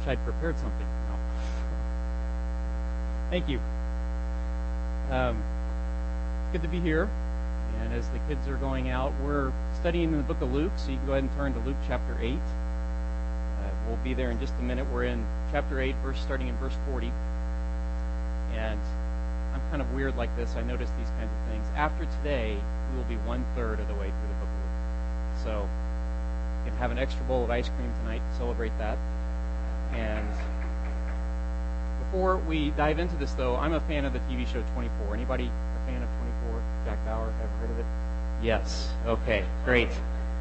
I'd prepared something. No. Thank you. It's good to be here. And as the kids are going out, we're studying in the book of Luke, so you can go ahead and turn to Luke chapter 8. We'll be there in just a minute. We're in chapter 8, starting in verse 40. And I'm kind of weird like this. I notice these kinds of things. After today, we will be 1/3 of the way through the book of Luke. So you can have an extra bowl of ice cream tonight to celebrate that. And before we dive into this, though, I'm a fan of the TV show 24. Anybody a fan of 24? Jack Bauer, ever heard of it? Yes. Okay, great.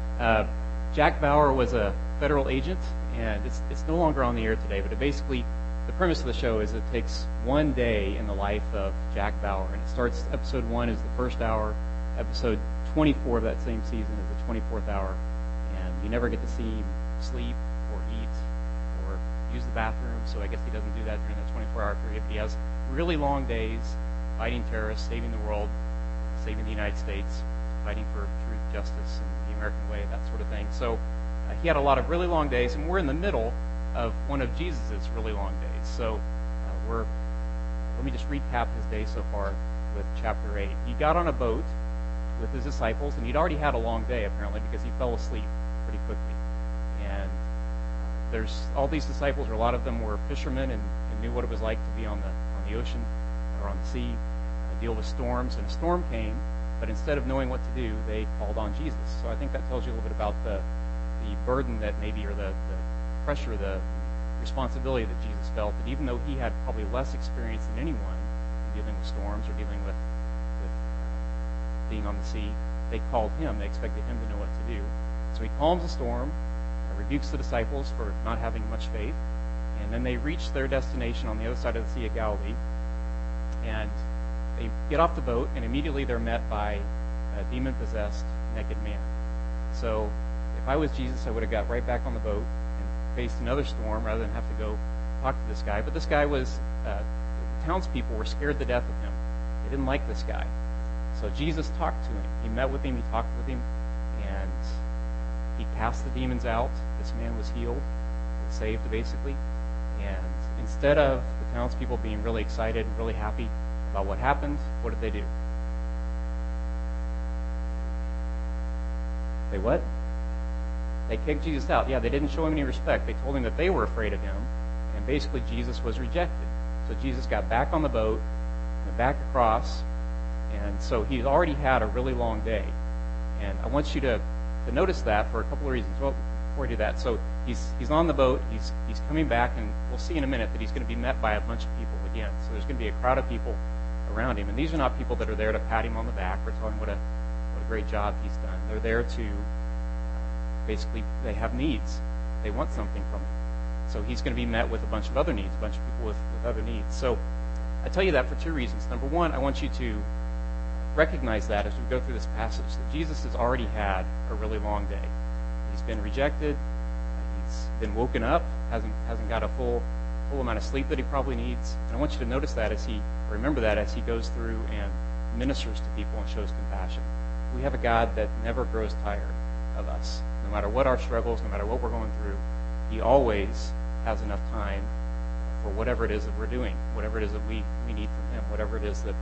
Jack Bauer was a federal agent, and it's no longer on the air today, but basically the premise of the show is it takes one day in the life of Jack Bauer, and it starts, episode 1 is the first hour, episode 24 of that same season is the 24th hour, and you never get to see him sleep or eat or use the bathroom, so I guess he doesn't do that during that 24-hour period, but he has really long days fighting terrorists, saving the world, saving the United States, fighting for truth, justice, and the American way, that sort of thing. So he had a lot of really long days, and we're in the middle of one of Jesus' really long days. So let me just recap his day so far with chapter 8. He got on a boat with his disciples, and he'd already had a long day, apparently, because he fell asleep pretty quickly. And there's all these disciples, or a lot of them were fishermen and knew what it was like to be on the ocean or on the sea, deal with storms. And a storm came, but instead of knowing what to do, they called on Jesus. So I think that tells you a little bit about the burden that maybe, or the pressure, the responsibility that Jesus felt, that even though he had probably less experience than anyone in dealing with storms or dealing with being on the sea, they called him. They expected him to know what to do. So he calms the storm, rebukes the disciples for not having much faith, and then they reach their destination on the other side of the Sea of Galilee, and they get off the boat, and immediately they're met by a demon-possessed naked man. So if I was Jesus, I would have got right back on the boat and faced another storm rather than have to go talk to this guy. But this guy was, the townspeople were scared to death of him. They didn't like this guy. So Jesus talked to him. He met with him, he talked with him, and he cast the demons out. This man was healed, was saved basically. And instead of the townspeople being really excited and really happy about what happened, what did they do? They what? They kicked Jesus out. Yeah, they didn't show him any respect. They told him that they were afraid of him, and basically Jesus was rejected. So Jesus got back on the boat, went back across, and so he's already had a really long day. And I want you to notice that for a couple of reasons. Well, before I do that, so he's on the boat, he's coming back, and we'll see in a minute that he's going to be met by a bunch of people again. So there's going to be a crowd of people around him, and these are not people that are there to pat him on the back or tell him what a great job he's done. They're there to basically, they have needs. They want something from him. So he's going to be met with a bunch of other needs, a bunch of people with other needs. So I tell you that for two reasons. Number one, I want you to recognize that as we go through this passage, that Jesus has already had a really long day. He's been rejected. He's been woken up. Hasn't got a full amount of sleep that he probably needs. And I want you to notice that remember that as he goes through and ministers to people and shows compassion. We have a God that never grows tired of us. No matter what our struggles, no matter what we're going through, he always has enough time for whatever it is that we're doing, whatever it is that we need from him, whatever it is that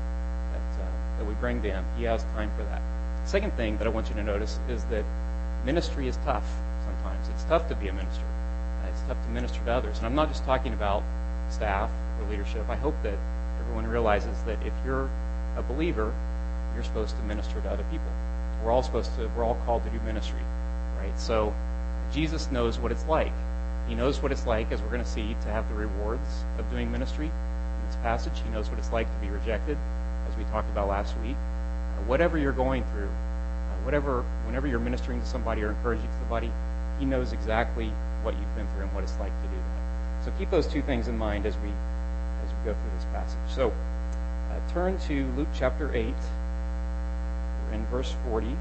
we bring to him. He has time for that. The second thing that I want you to notice is that ministry is tough sometimes. It's tough to be a minister. It's tough to minister to others. And I'm not just talking about staff or leadership. I hope that everyone realizes that if you're a believer, you're supposed to minister to other people. We're all called to do ministry, right? So Jesus knows what it's like. He knows what it's like, as we're going to see, to have the rewards of doing ministry in this passage. He knows what it's like to be rejected, as we talked about last week. Whatever you're going through, whenever you're ministering to somebody or encouraging somebody, he knows exactly what you've been through and what it's like to do that. So keep those two things in mind as we go through this passage. So turn to Luke chapter 8. We're in verse 40.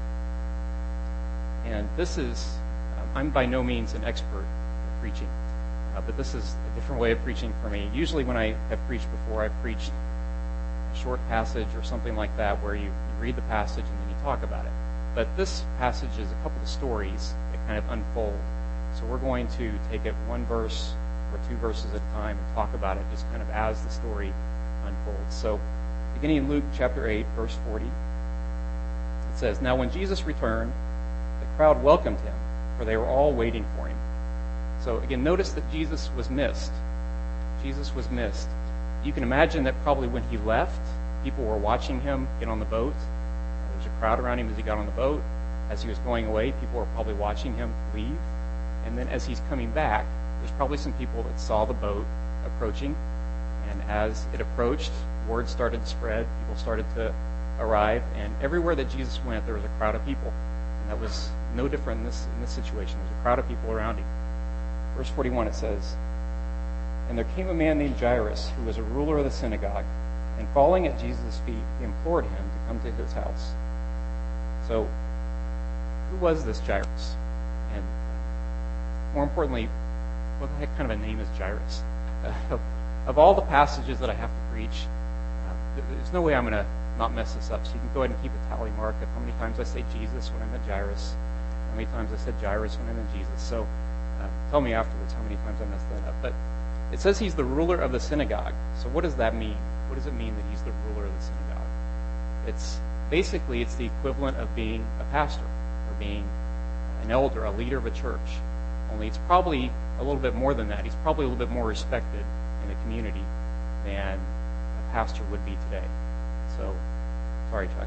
And this is, I'm by no means an expert in preaching, but this is a different way of preaching for me. Usually when I have preached before, I've preached a short passage or something like that where you read the passage and then you talk about it. But this passage is a couple of stories that kind of unfold. So we're going to take it one verse for 2 verses at a time and talk about it just kind of as the story unfolds. So, beginning in Luke chapter 8, verse 40, it says, "Now when Jesus returned, the crowd welcomed him, for they were all waiting for him." So again, notice that Jesus was missed. Jesus was missed. You can imagine that probably when he left, people were watching him get on the boat. There was a crowd around him as he got on the boat. As he was going away, people were probably watching him leave. And then as he's coming back, there's probably some people that saw the boat approaching. And as it approached, word started to spread. People started to arrive. And everywhere that Jesus went, there was a crowd of people. And that was no different in this situation. There was a crowd of people around him. Verse 41, it says, "And there came a man named Jairus, who was a ruler of the synagogue, and falling at Jesus' feet, he implored him to come to his house." So, who was this Jairus? And more importantly, what the heck kind of a name is Jairus? Of all the passages that I have to preach, there's no way I'm going to not mess this up. So you can go ahead and keep a tally mark of how many times I say Jesus when I meant Jairus, how many times I said Jairus when I meant Jesus. So tell me afterwards how many times I messed that up. But it says he's the ruler of the synagogue. So what does that mean? What does it mean that he's the ruler of the synagogue? It's the equivalent of being a pastor or being an elder, a leader of a church. Only it's probably a little bit more than that. He's probably a little bit more respected in the community than a pastor would be today. So, sorry, Chuck.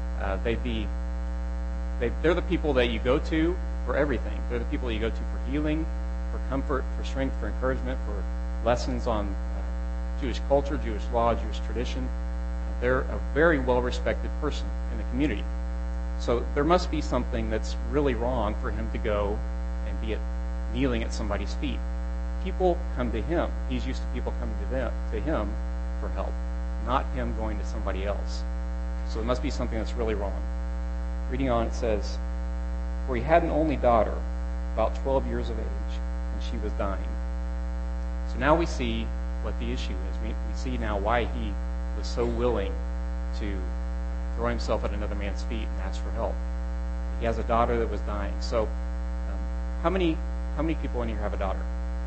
They're the people that you go to for everything. They're the people that you go to for healing, for comfort, for strength, for encouragement, for lessons on Jewish culture, Jewish law, Jewish tradition. They're a very well-respected person in the community. So there must be something that's really wrong for him to go and be kneeling at somebody's feet. People come to him. He's used to people coming to him for help, not him going to somebody else. So there must be something that's really wrong. Reading on, it says, "For he had an only daughter, about 12 years of age, and she was dying." So now we see what the issue is. We see now why he was so willing to throw himself at another man's feet and ask for help. He has a daughter that was dying. So how many people in here have a daughter?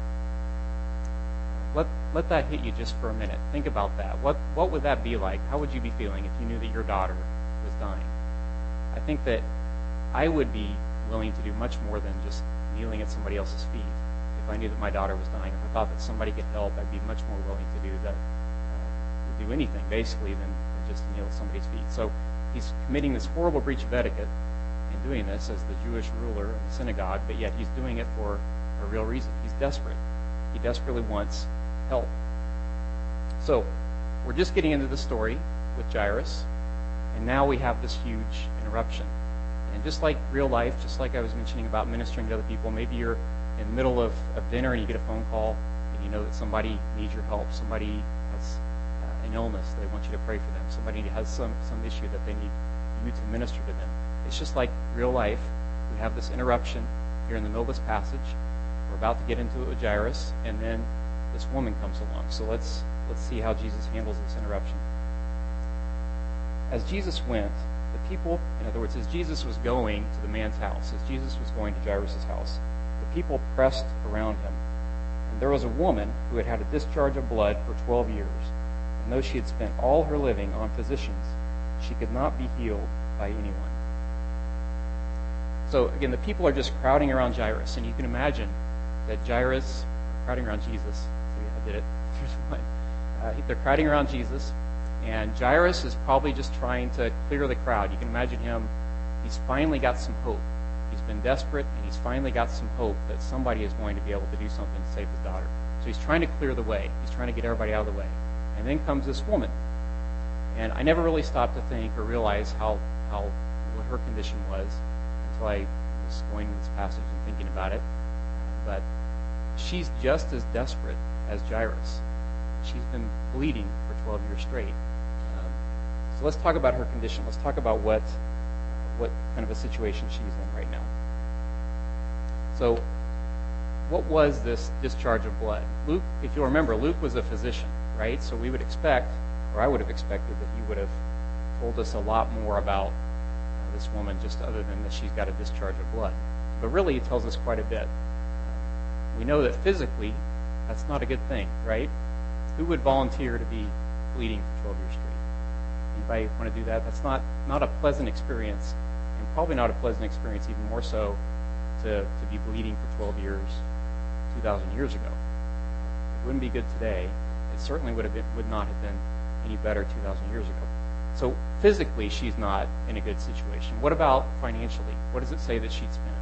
Let that hit you just for a minute. Think about that. What would that be like? How would you be feeling if you knew that your daughter was dying? I think that I would be willing to do much more than just kneeling at somebody else's feet. If I knew that my daughter was dying, if I thought that somebody could help, I'd be much more willing to do anything, basically, than just to kneel at somebody's feet. So he's committing this horrible breach of etiquette in doing this as the Jewish ruler of the synagogue, but yet he's doing it for a real reason. He's desperate. He desperately wants help. So we're just getting into the story with Jairus, and now we have this huge interruption. And just like real life, just like I was mentioning about ministering to other people, maybe you're in the middle of dinner and you get a phone call and you know that somebody needs your help. Somebody has an illness. They want you to pray for them. Somebody has some issue that they need you to minister to them. It's just like real life. We have this interruption here in the middle of this passage. We're about to get into it with Jairus, and then this woman comes along. So let's see how Jesus handles this interruption. As Jesus went, the people, in other words, as Jesus was going to the man's house, as Jesus was going to Jairus' house, the people pressed around him. And there was a woman who had had a discharge of blood for 12 years. And though she had spent all her living on physicians, she could not be healed by anyone. So again, the people are just crowding around Jairus, and you can imagine that Jairus, crowding around Jesus, see, I did it, there's one. They're crowding around Jesus, and Jairus is probably just trying to clear the crowd. You can imagine him, he's finally got some hope. He's been desperate, and he's finally got some hope that somebody is going to be able to do something to save his daughter. So he's trying to clear the way. He's trying to get everybody out of the way. And then comes this woman. And I never really stopped to think or realize what her condition was until I was going to this passage and thinking about it. But she's just as desperate as Jairus. She's been bleeding for 12 years straight. So let's talk about her condition. Let's talk about what kind of a situation she's in right now. So what was this discharge of blood? Luke, if you'll remember, Luke was a physician, right? So we would expect, or I would have expected, that he would have told us a lot more about this woman, just other than that she's got a discharge of blood. But really, he tells us quite a bit. We know that physically That's not a good thing, right? Who would volunteer to be bleeding for 12 years straight? Anybody want to do that? That's not a pleasant experience, and probably not a pleasant experience, even more so, to be bleeding for 12 years 2,000 years ago. It wouldn't be good today. It certainly would not have been any better 2,000 years ago. So physically, she's not in a good situation. What about financially? What does it say that she'd spent?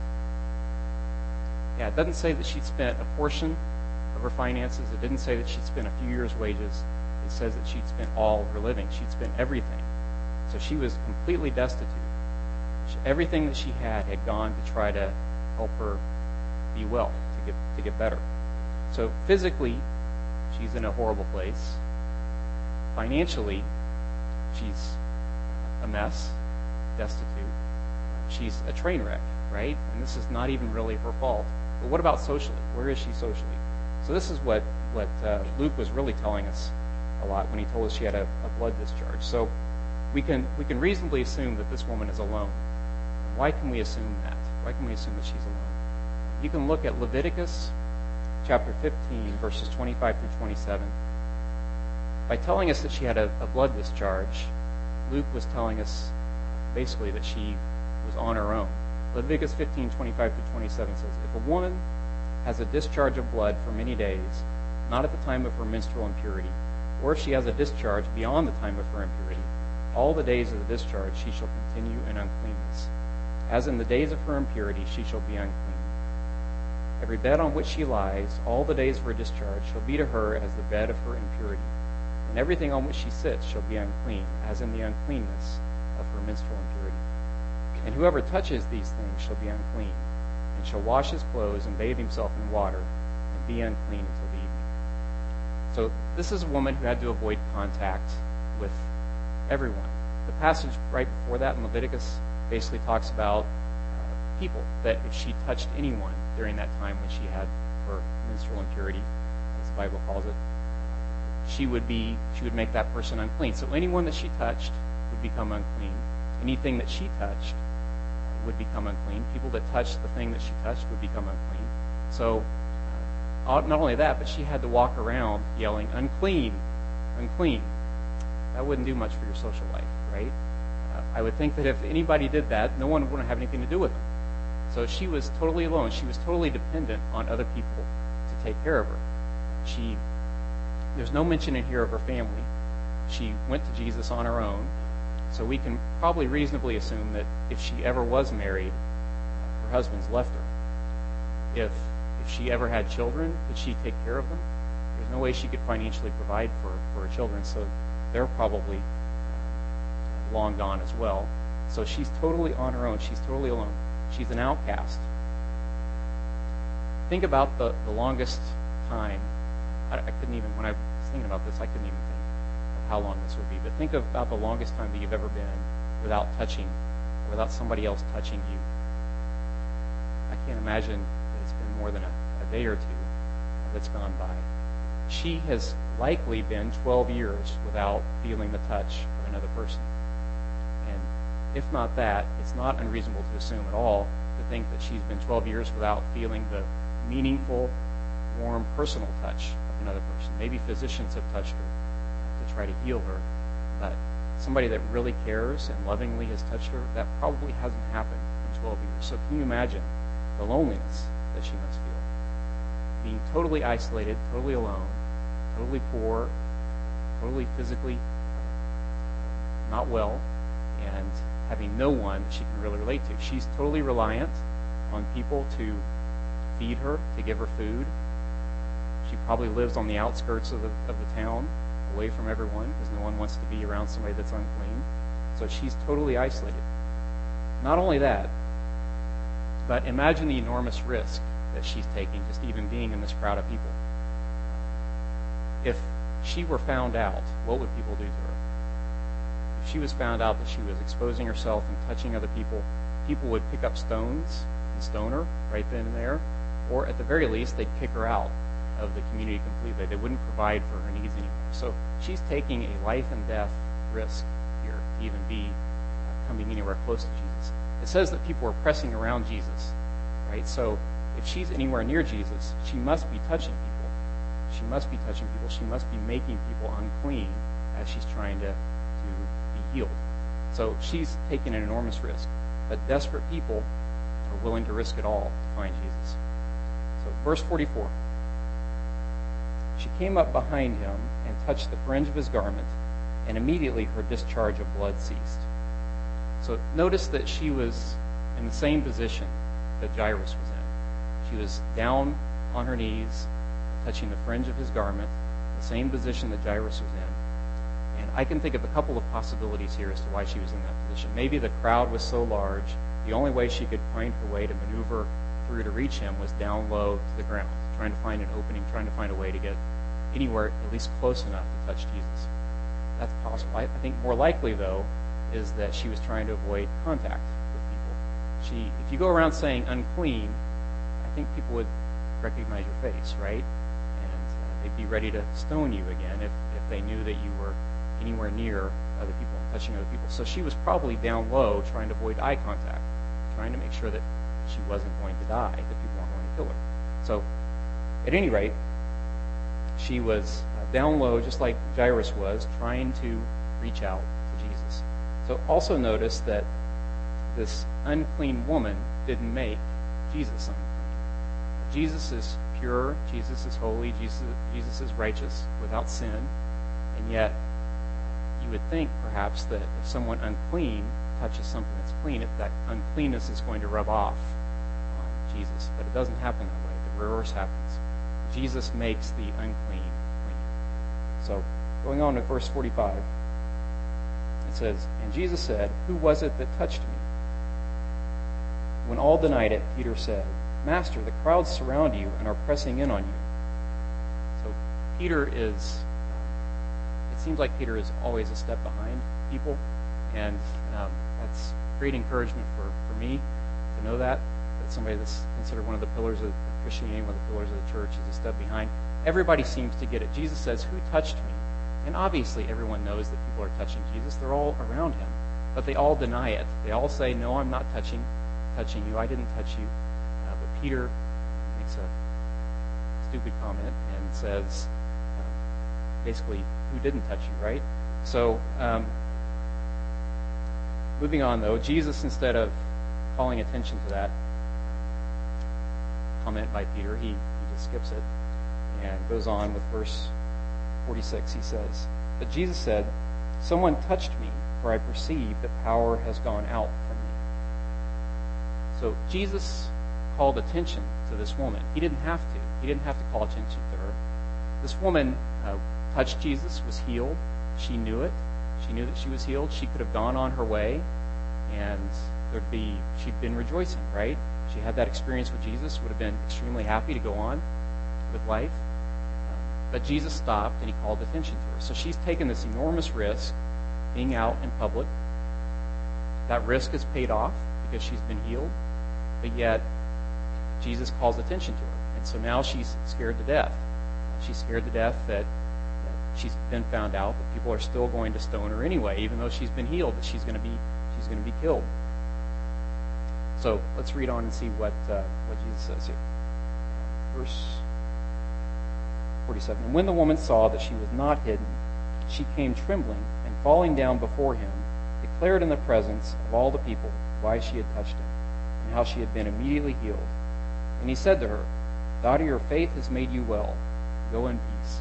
Yeah, it doesn't say that she'd spent a portion of her finances. It didn't say that she'd spent a few years' wages. It says that she'd spent all of her living. She'd spent everything. So she was completely destitute. Everything that she had gone to try to help her be well, to get better. So physically, she's in a horrible place. Financially, she's a mess, destitute. She's a train wreck, right? And this is not even really her fault. But what about socially? Where is she socially? So this is what Luke was really telling us a lot when he told us she had a blood discharge. So we can reasonably assume that this woman is alone. Why can we assume that? Why can we assume that she's alone? You can look at Leviticus chapter 15, verses 25 through 27. By telling us that she had a blood discharge, Luke was telling us basically that she was on her own. Leviticus 15, 25 through 27 says, if a woman has a discharge of blood for many days, not at the time of her menstrual impurity, or if she has a discharge beyond the time of her impurity, all the days of the discharge she shall continue in uncleanness. As in the days of her impurity she shall be unclean. Every bed on which she lies, all the days of her discharge, shall be to her as the bed of her impurity. And everything on which she sits shall be unclean, as in the uncleanness of her menstrual impurity. And whoever touches these things shall be unclean, and shall wash his clothes and bathe himself in water, and be unclean until the evening. So this is a woman who had to avoid contact with everyone. The passage right before that in Leviticus basically talks about people, that if she touched anyone during that time when she had her menstrual impurity, as the Bible calls it, she would make that person unclean. So anyone that she touched would become unclean. Anything that she touched would become unclean. People that touched the thing that she touched would become unclean. So not only that, but she had to walk around yelling, unclean, unclean. That wouldn't do much for your social life, right? I would think that if anybody did that, no one would have anything to do with them. So she was totally alone. She was totally dependent on other people to take care of her. There's no mention in here of her family. She went to Jesus on her own. So we can probably reasonably assume that if she ever was married, her husband's left her. If she ever had children, did she take care of them? There's no way she could financially provide for her children, so they're probably long gone as well. So she's totally on her own. She's totally alone. She's an outcast. Think about the longest time. I couldn't even, when I was thinking about this, I couldn't even think of how long this would be. But think about the longest time that you've ever been without without somebody else touching you. I can't imagine that it's been more than a day or two that's gone by. She has likely been 12 years without feeling the touch of another person. And if not that, it's not unreasonable to assume at all to think that she's been 12 years without feeling the meaningful, warm, personal touch of another person. Maybe physicians have touched her to try to heal her, but somebody that really cares and lovingly has touched her, that probably hasn't happened in 12 years. So can you imagine the loneliness that she must feel? Being totally isolated, totally alone, totally poor, totally physically not well, and having no one that she can really relate to. She's totally reliant on people to feed her, to give her food. She probably lives on the outskirts of the town, away from everyone, because no one wants to be around somebody that's unclean. So she's totally isolated. Not only that, but imagine the enormous risk that she's taking just even being in this crowd of people. If she were found out, what would people do to her? If she was found out that she was exposing herself and touching other people, people would pick up stones and stone her right then and there, or at the very least, they'd kick her out of the community completely. They wouldn't provide for her needs anymore. So she's taking a life and death risk here to even be coming anywhere close to Jesus. It says that people are pressing around Jesus, right? So if she's anywhere near Jesus, she must be touching people. She must be touching people. She must be making people unclean as she's trying to be healed. So she's taking an enormous risk. But desperate people are willing to risk it all to find Jesus. So verse 44. She came up behind him and touched the fringe of his garment, and immediately her discharge of blood ceased. So notice that she was in the same position that Jairus was in. She was down on her knees, touching the fringe of his garment, the same position that Jairus was in. And I can think of a couple of possibilities here as to why she was in that position. Maybe the crowd was so large, the only way she could find her way to maneuver through to reach him was down low to the ground, trying to find an opening, trying to find a way to get anywhere at least close enough to touch Jesus. That's possible. I think more likely, though, is that she was trying to avoid contact with people. If you go around saying unclean, I think people would recognize your face, right? And they'd be ready to stone you again if they knew that you were anywhere near other people and touching other people. So she was probably down low trying to avoid eye contact, trying to make sure that she wasn't going to die, that people weren't going to kill her. So at any rate, she was down low, just like Jairus was, trying to reach out to Jesus. So also notice that this unclean woman didn't make Jesus unclean. Jesus is pure, Jesus is holy, Jesus is righteous, without sin, and yet you would think perhaps that if someone unclean touches something that's clean, that uncleanness is going to rub off on Jesus. But it doesn't happen that way. The reverse happens. Jesus makes the unclean clean. So, going on to verse 45, it says, "And Jesus said, 'Who was it that touched me?' When all denied it, Peter said, 'Master, the crowds surround you and are pressing in on you.'" So Peter is, it seems like Peter is always a step behind people, and that's great encouragement for me to know that somebody that's considered one of the pillars of Christianity, one of the pillars of the church, is a step behind. Everybody seems to get it. Jesus says, "Who touched me?" And obviously everyone knows that people are touching Jesus. They're all around him. But they all deny it. They all say, "No, I'm not touching you. I didn't touch you." But Peter makes a stupid comment and says, basically, "Who didn't touch you," right? So, moving on though, Jesus, instead of calling attention to that comment by Peter, he just skips it and goes on with verse 46. He says, "But Jesus said, 'Someone touched me, for I perceive that power has gone out from me.'" So Jesus called attention to this woman. He didn't have to. He didn't have to call attention to her. This woman touched Jesus, was healed. She knew it. She knew that she was healed. She could have gone on her way, and she'd been rejoicing, right? She had that experience with Jesus, would have been extremely happy to go on with life. But Jesus stopped and he called attention to her. So she's taken this enormous risk being out in public. That risk is paid off because she's been healed, but yet Jesus calls attention to her. And so now she's scared to death. She's scared to death that she's been found out, that people are still going to stone her anyway, even though she's been healed, that she's going to be killed. So let's read on and see what Jesus says here. Verse 47. "And when the woman saw that she was not hidden, she came trembling, and falling down before him, declared in the presence of all the people why she had touched him, and how she had been immediately healed. And he said to her, 'Daughter, your faith has made you well. Go in peace.'"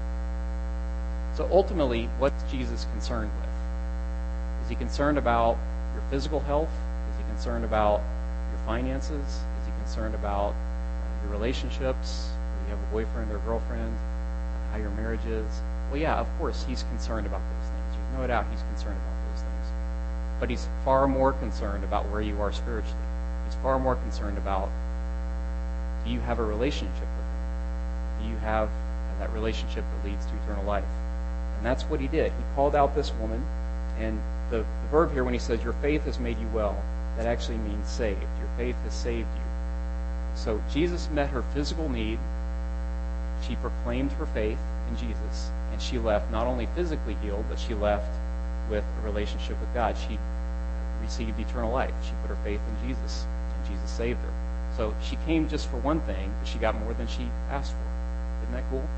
So ultimately, what's Jesus concerned with? Is he concerned about your physical health? Is he concerned about your finances? Is he concerned about your relationships? You have a boyfriend or girlfriend, how your marriage is? Well, yeah, of course, he's concerned about those things. There's no doubt he's concerned about those things. But he's far more concerned about where you are spiritually. He's far more concerned about, do you have a relationship with him? Do you have that relationship that leads to eternal life? And that's what he did. He called out this woman, and the verb here when he says, "Your faith has made you well," that actually means saved. Your faith has saved you. So Jesus met her physical need. She proclaimed her faith in Jesus, and she left not only physically healed, but she left with a relationship with God. She received eternal life. She put her faith in Jesus, and Jesus saved her. So she came just for one thing, but she got more than she asked for. Isn't that cool?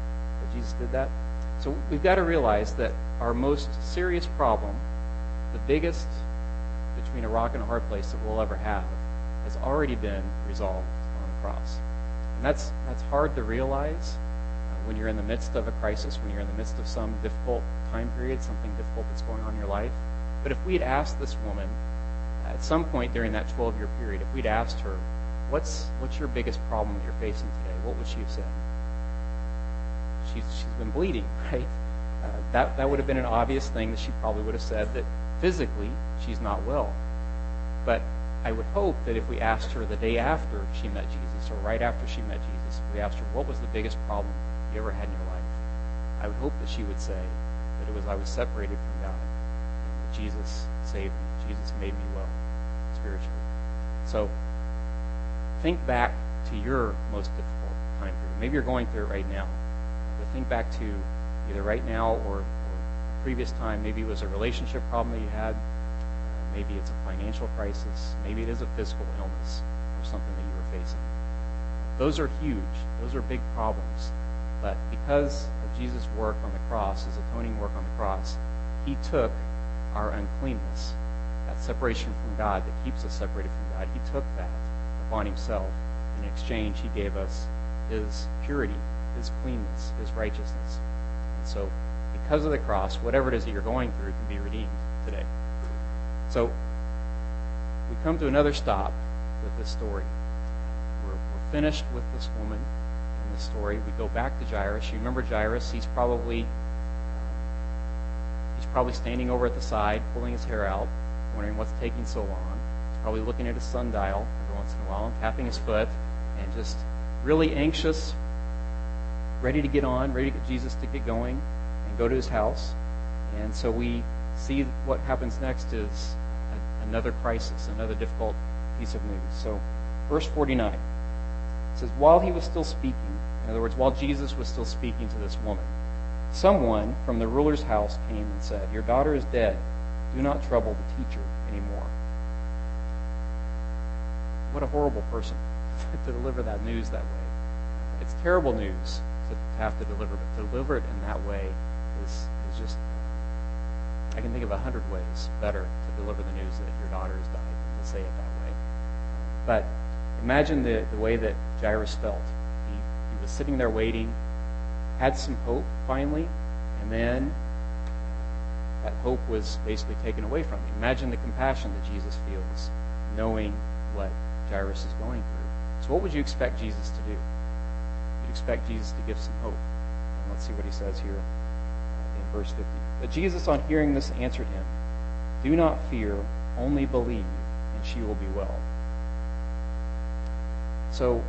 that Jesus did that? So we've got to realize that our most serious problem, the biggest between a rock and a hard place that we'll ever have, has already been resolved on the cross. And that's hard to realize when you're in the midst of a crisis, when you're in the midst of some difficult time period, something difficult that's going on in your life. But if we'd asked this woman at some point during that 12-year period, if we'd asked her, what's your biggest problem that you're facing today, what would she have said? She's been bleeding, right? That would have been an obvious thing that she probably would have said, that physically she's not well. But I would hope that if we asked her the day after she met Jesus, or right after she met Jesus, if we asked her, what was the biggest problem you ever had in your life? I would hope that she would say that it was, I was separated from God. And that Jesus saved me. Jesus made me well spiritually. So think back to your most difficult time period. Maybe you're going through it right now. But think back to either right now or a previous time. Maybe it was a relationship problem that you had. Maybe it's a financial crisis. Maybe it is a physical illness or something that you were facing. Those are huge. Those are big problems. But because of Jesus' work on the cross, his atoning work on the cross, he took our uncleanness, that separation from God that keeps us separated from God. He took that upon himself. In exchange, he gave us his purity, his cleanness, his righteousness. And so, because of the cross, whatever it is that you're going through can be redeemed today. So, we come to another stop with this story. We're finished with this woman in this story. We go back to Jairus. You remember Jairus? He's probably standing over at the side, pulling his hair out, wondering what's taking so long. He's probably looking at his sundial every once in a while and tapping his foot, and just really anxious, ready to get on, ready to get Jesus to get going and go to his house. And so we see what happens next is another crisis, another difficult piece of news. So verse 49, it says, while he was still speaking, in other words, while Jesus was still speaking to this woman, someone from the ruler's house came and said, your daughter is dead. Do not trouble the teacher anymore. What a horrible person to deliver that news that way. It's terrible news to have to deliver, but to deliver it in that way is just, I can think of 100 ways better to deliver the news that your daughter has died than to say it that way. But imagine the way that Jairus felt. He was sitting there waiting, had some hope finally, and then that hope was basically taken away from him. Imagine the compassion that Jesus feels knowing what Jairus is going through. So what would you expect Jesus to do? You'd expect Jesus to give some hope. And let's see what he says here in verse 50. But Jesus, on hearing this, answered him, do not fear, only believe, and she will be well. So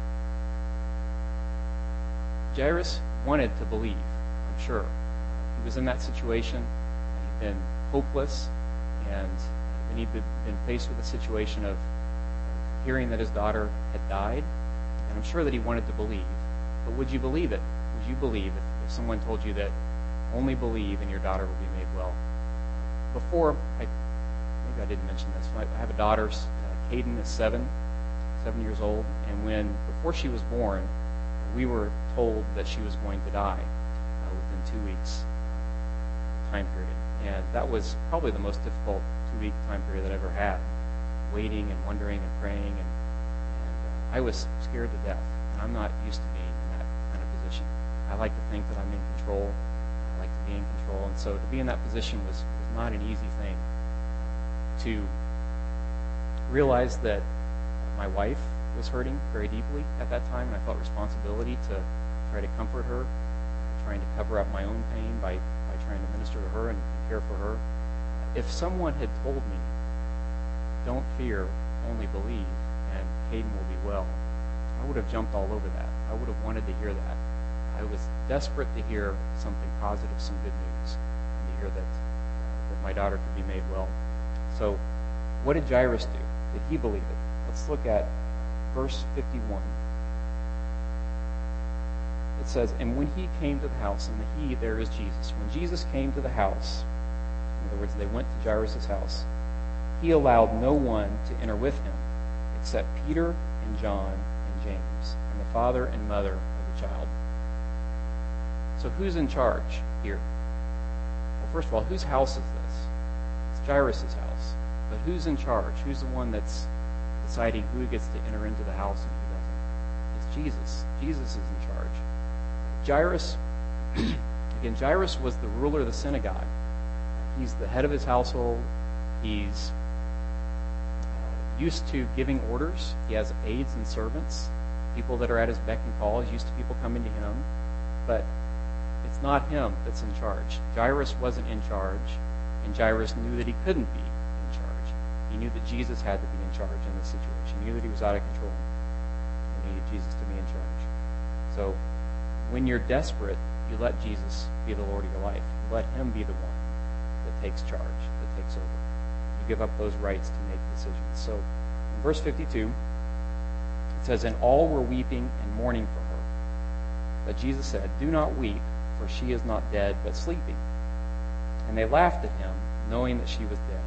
Jairus wanted to believe, I'm sure. He was in that situation. He'd been hopeless, and then he'd been faced with a situation of hearing that his daughter had died, and I'm sure that he wanted to believe. But would you believe it? Would you believe if someone told you that only believe and your daughter will be made well? Before, maybe I didn't mention this, I have a daughter, Caden is 7 years old, and before she was born, we were told that she was going to die within 2 weeks time period. And that was probably the most difficult 2-week time period that I ever had, waiting and wondering and praying, and I was scared to death. And I'm not used to being in that kind of position. I like to think that I'm in control. I like to be in control. And so to be in that position was not an easy thing. To realize that my wife was hurting very deeply at that time, and I felt responsibility to try to comfort her, trying to cover up my own pain by trying to minister to her and care for her. If someone had told me, don't fear, only believe, and Caden will be well, I would have jumped all over that. I would have wanted to hear that. I was desperate to hear something positive, some good news, and to hear that my daughter could be made well. So what did Jairus do? Did he believe it? Let's look at verse 51. It says, and when he came to the house, and the he there is Jesus. When Jesus came to the house, in other words, they went to Jairus' house, he allowed no one to enter with him except Peter and John and James and the father and mother of the child. So who's in charge here? Well, first of all, whose house is this? It's Jairus' house. But who's in charge? Who's the one that's deciding who gets to enter into the house and who doesn't? It's Jesus. Jesus is in charge. Jairus, again, Jairus was the ruler of the synagogue. He's the head of his household. He's used to giving orders. He has aides and servants, people that are at his beck and call. He's used to people coming to him. But it's not him that's in charge. Jairus wasn't in charge, and Jairus knew that he couldn't be in charge. He knew that Jesus had to be in charge in this situation. He knew that he was out of control and needed Jesus to be in charge. So when you're desperate, you let Jesus be the Lord of your life. You let him be the one that takes charge, that takes over. You give up those rights to make decisions. So in verse 52, it says, "And all were weeping and mourning for her. But Jesus said, 'Do not weep, for she is not dead, but sleeping.' And they laughed at him, knowing that she was dead."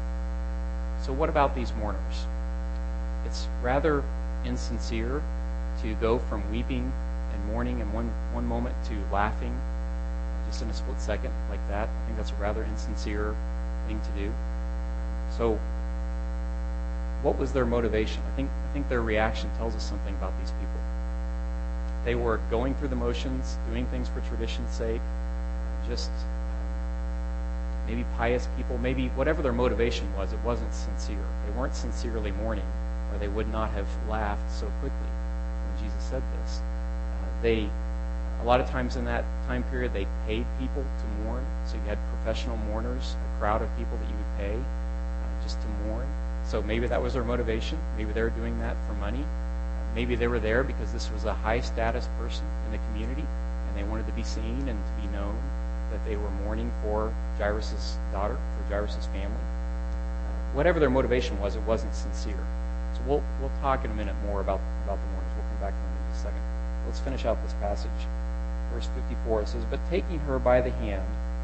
So what about these mourners? It's rather insincere to go from weeping and mourning in one moment to laughing just in a split second like that. I think that's a rather insincere thing to do. So what was their motivation? I think their reaction tells us something about these people. They were going through the motions, doing things for tradition's sake, just maybe pious people, maybe whatever their motivation was, it wasn't sincere. They weren't sincerely mourning, or they would not have laughed so quickly when Jesus said this. A lot of times in that time period, they paid people to mourn. So you had professional mourners, a crowd of people that you would pay just to mourn. So maybe that was their motivation. Maybe they were doing that for money. Maybe they were there because this was a high-status person in the community, and they wanted to be seen and to be known that they were mourning for Jairus' daughter, for Jairus' family. Whatever their motivation was, it wasn't sincere. So we'll talk in a minute more about the mourners. We'll come back to them in just a second. Let's finish out this passage. Verse 54, it says, "But taking her by the hand,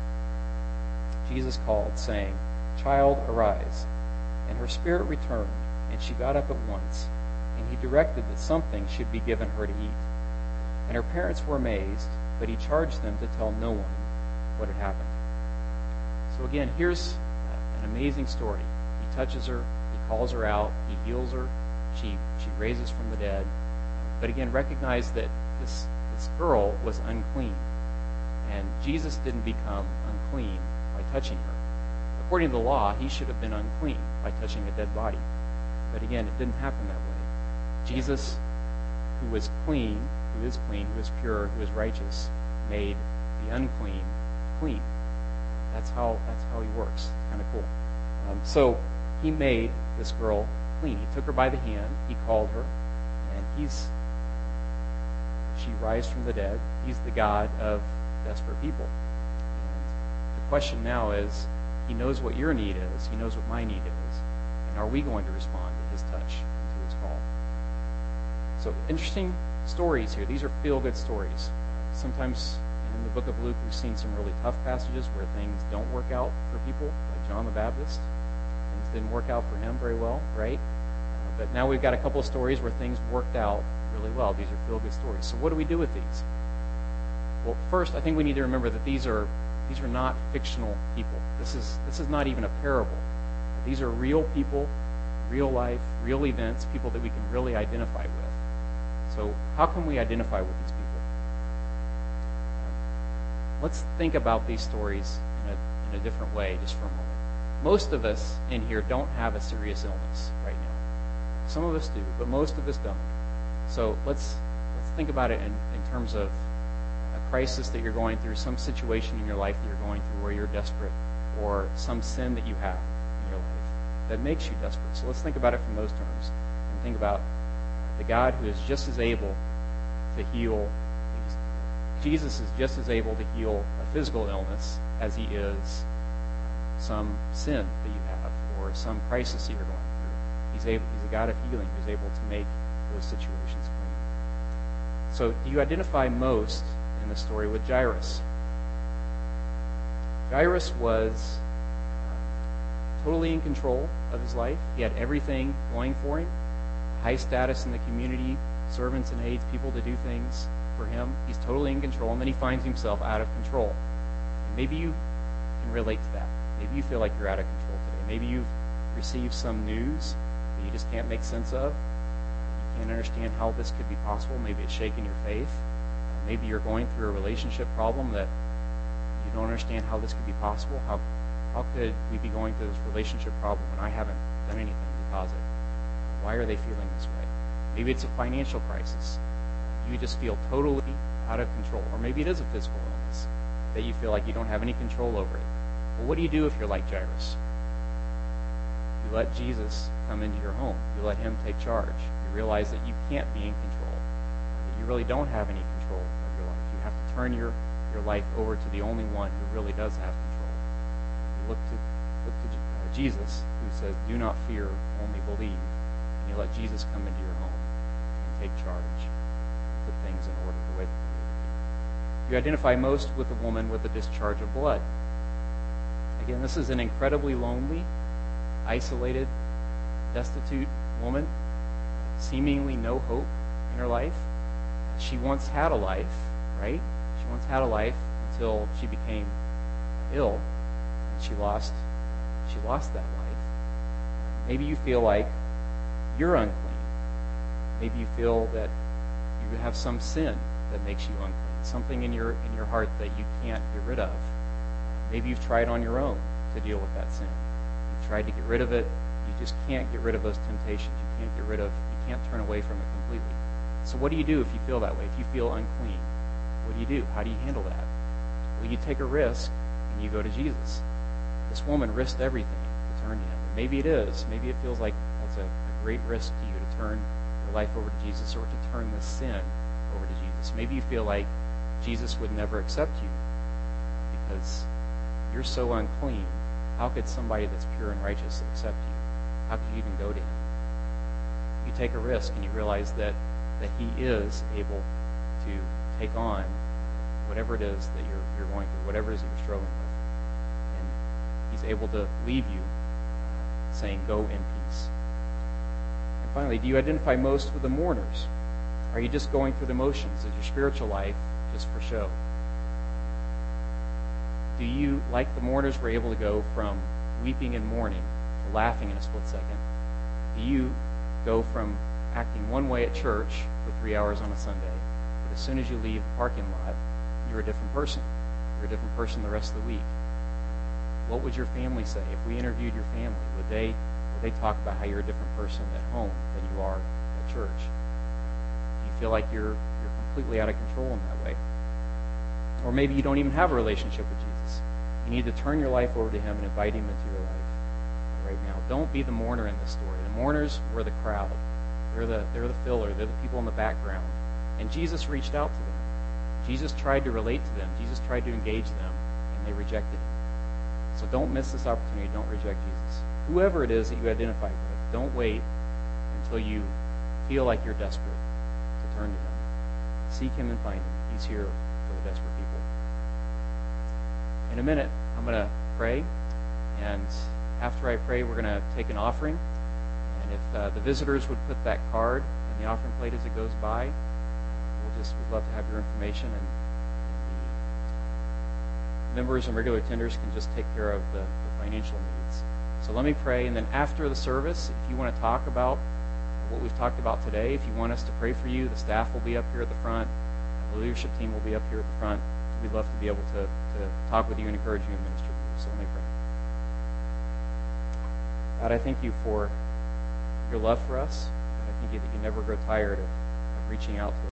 Jesus called, saying, 'Child, arise.' And her spirit returned, and she got up at once. And he directed that something should be given her to eat. And her parents were amazed, but he charged them to tell no one what had happened." So again, here's an amazing story. He touches her, he calls her out, he heals her, she raises from the dead. But again, recognize that this girl was unclean. And Jesus didn't become unclean by touching her. According to the law, he should have been unclean by touching a dead body. But again, it didn't happen that way. Jesus, who was clean, who is pure, who is righteous, made the unclean clean. That's how he works. It's kind of cool. So he made this girl clean. He took her by the hand, he called her, and she rise from the dead. He's the God of desperate people. And the question now is, he knows what your need is, he knows what my need is, and are we going to respond to his touch and to his call? So interesting stories here. These are feel-good stories. Sometimes in the book of Luke, we've seen some really tough passages where things don't work out for people, like John the Baptist. Things didn't work out for him very well, right? But now we've got a couple of stories where things worked out really well. These are feel-good stories. So what do we do with these? Well, first, I think we need to remember that these are not fictional people. This is not even a parable. These are real people, real life, real events, people that we can really identify with. So how can we identify with these people? Let's think about these stories in a different way just for a moment. Most of us in here don't have a serious illness right now. Some of us do, but most of us don't. So let's think about it in terms of a crisis that you're going through, some situation in your life that you're going through where you're desperate, or some sin that you have in your life that makes you desperate. So let's think about it from those terms and think about the God who is just as able to heal. Jesus is just as able to heal a physical illness as he is some sin that you have or some crisis that you're going through. He's a God of healing who's able to make those situations clean. So do you identify most in the story with Jairus? Jairus was totally in control of his life. He had everything going for him. High status in the community, servants and aides, people to do things. for him. He's totally in control, and then he finds himself out of control. And maybe you can relate to that. Maybe you feel like you're out of control today. Maybe you've received some news that you just can't make sense of. You can't understand how this could be possible. Maybe it's shaking your faith. Maybe you're going through a relationship problem that you don't understand how this could be possible. How could we be going through this relationship problem when I haven't done anything to cause it? Why are they feeling this way? Maybe it's a financial crisis. You just feel totally out of control. Or maybe it is a physical illness that you feel like you don't have any control over it. Well, what do you do if you're like Jairus? You let Jesus come into your home. You let him take charge. You realize that you can't be in control, that you really don't have any control of your life. You have to turn your life over to the only one who really does have control. You look to Jesus, who says, "Do not fear, only believe." And you let Jesus come into your home and take charge, and put things in order the way that they need to be. You identify most with the woman with the discharge of blood. Again, this is an incredibly lonely, isolated, destitute woman, seemingly no hope in her life. She once had a life, right? She once had a life until she became ill, and she lost that life. Maybe you feel like you're unclean. Maybe you feel that you have some sin that makes you unclean, something in your heart that you can't get rid of. Maybe you've tried on your own to deal with that sin. You've tried to get rid of it. You just can't get rid of those temptations. You can't turn away from it completely. So what do you do if you feel that way? If you feel unclean, what do you do? How do you handle that? Well, you take a risk and you go to Jesus. This woman risked everything to turn to him. And maybe it is. Maybe it feels like that's a great risk to you to turn your life over to Jesus, or to turn this sin over to Jesus. Maybe you feel like Jesus would never accept you because you're so unclean. How could somebody that's pure and righteous accept you? How could you even go to him? You take a risk and you realize that he is able to take on whatever it is that you're going through, whatever it is that you're struggling with. And he's able to leave you saying, "Go in peace." And finally, do you identify most with the mourners? Are you just going through the motions? Is your spiritual life just for show? Do you, like the mourners, were able to go from weeping and mourning to laughing in a split second? Do you go from acting one way at church for 3 hours on a Sunday, but as soon as you leave the parking lot, you're a different person? You're a different person the rest of the week. What would your family say if we interviewed your family? Would they talk about how you're a different person at home than you are at church? Do you feel like you're completely out of control in that way? Or maybe you don't even have a relationship with Jesus. You need to turn your life over to him and invite him into your life right now. Don't be the mourner in this story. The mourners were the crowd. They're the filler. They're the people in the background. And Jesus reached out to them. Jesus tried to relate to them. Jesus tried to engage them, and they rejected him. So don't miss this opportunity. Don't reject Jesus. Whoever it is that you identify with, don't wait until you feel like you're desperate to turn to him. Seek him and find him. He's here for the desperate people. In a minute, I'm going to pray, and after I pray, we're going to take an offering. And if the visitors would put that card in the offering plate as it goes by, we'd love to have your information, and the members and regular attenders can just take care of the financial needs. So let me pray, and then after the service, if you want to talk about what we've talked about today, if you want us to pray for you, the staff will be up here at the front, the leadership team will be up here at the front. We'd love to be able to talk with you and encourage you and minister to you. So let me pray. God, I thank you for your love for us. God, I thank you that you never grow tired of reaching out to us.